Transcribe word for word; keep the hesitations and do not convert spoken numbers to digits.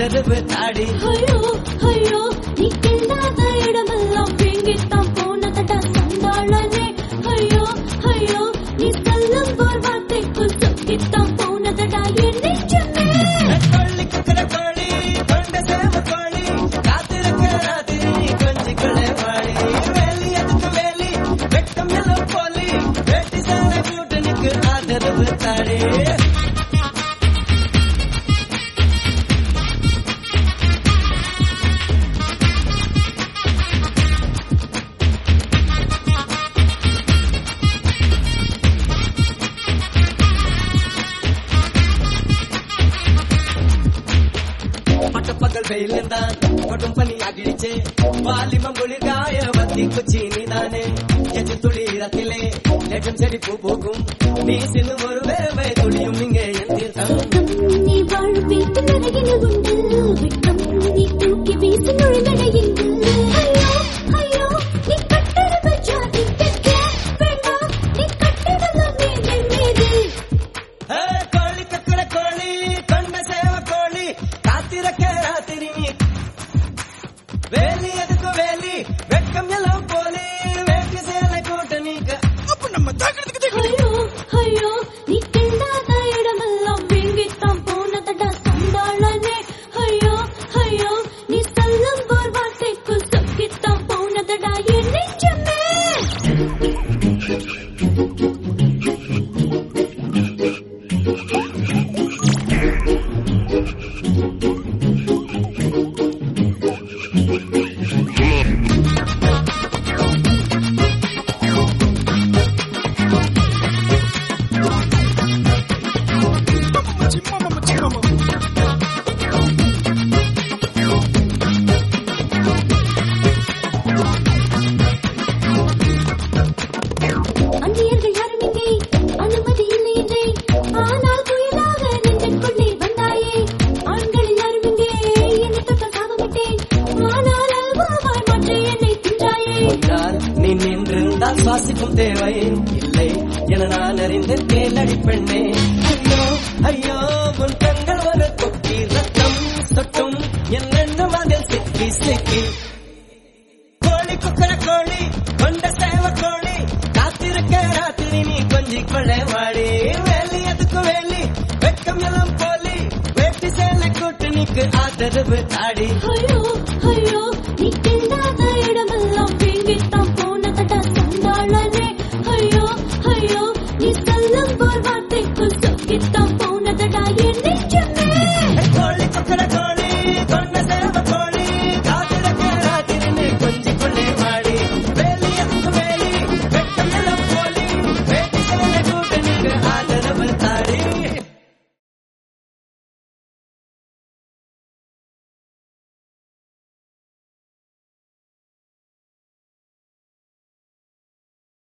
ஆதரவு தாடி. ஐயோ ஐயோ நீ இல்லாத இடமெல்லாம் எங்கித்தான் போனதடா சண்டாளனே. ஐயோ ஐயோ நீ சொல்லும் போர் வார்த்தைக்குள் சொக்கித்தான் போனதடா என் நெஞ்சமே. கொள்ளி குக்கர கோழி கொண்ட சேவ கோழி காத்திருக்க ராத்திரி கொஞ்சி கொள்ளை வாடி. வேலி எதுக்கு வேலி வெட்கம் எல்லாம் போலி வேட்டி சேர கூட்டணிக்கு ஆதரவு தாடி. பகல் வெயில் தான் கொட்டும் பனி அகிழிச்சே வாலிமம் குளிர்காய வத்தி குச்சி நீதானே. எச்சு துளி ரத்திலே லேட்டம் செடி பூ பூக்கும் நீ சின்னும் ஒரு வேவை துளியும் இங்கே என் தீர்த்தம். நீ வாழ் வீட்டு நடையில் உண்டு வெட்கம் நீ தூக்கி வீசி நுழைந்தடையுண்டு. ஐயோ ஐயோ நீ கட்டடவு ஜாதி தெற்கே வேண்டாம் நீ கட்டடவும் மீது மீது. கோழி கக்கட கோழி கொண்ட சேவ கோழி காத்திருக்க ராத்திரி வேலி எதுக்கு வேலி வெட்கம் எல்லாம் போலே வேட்டி சேலை கூட்டணிக்கு அப்ப நம்ம தாக்கிறதுக்கு. ஐயோ ஐயோ நீ இல்லாத இடமெல்லாம் எங்கித்தான் போனதடா சண்டாளனே. ஐயோ ஐயோ நீ சொல்லும் போர் வார்த்தைக்குள் சொக்கித்தான் போனதடா என் நெஞ்சமே. அந்நியர்கள் யாரும் இங்கே அனுமதி இல்லை என்றே ஆனால் புயலாக நெஞ்சுக்குள்ளே வந்தாயே. ஆண்கள் யாரும் இங்கே என்னை தொட்ட சாபமிட்டேன் ஆனால் அல்வாவாய் மாற்றி என்னை தின்றாயே. முன்னால் நீ நின்றிருந்தால் சுவாசிக்கும் தேவை இல்லை என நான் அறிந்த தேலடி பெண்ணே. ஐயோ ஐயோ உன் கண்கள் ஒரு கொக்கி ரத்தம் சொட்டும் என் எண்ணம் அதில் சிக்கி சிக்கி. கோழி குக்கர கோழி கொண்ட சேவ கோழி காத்திருக்க ராத்திரி நீ கொஞ்சி கொள்ளை வாடி. வேலி எதுக்கு வேலி வெட்கம் எல்லாம் போலி வேட்டி சேலை கூட்டணிக்கு ஆதரவு தாடி. ஐயோ ஐயோ நீ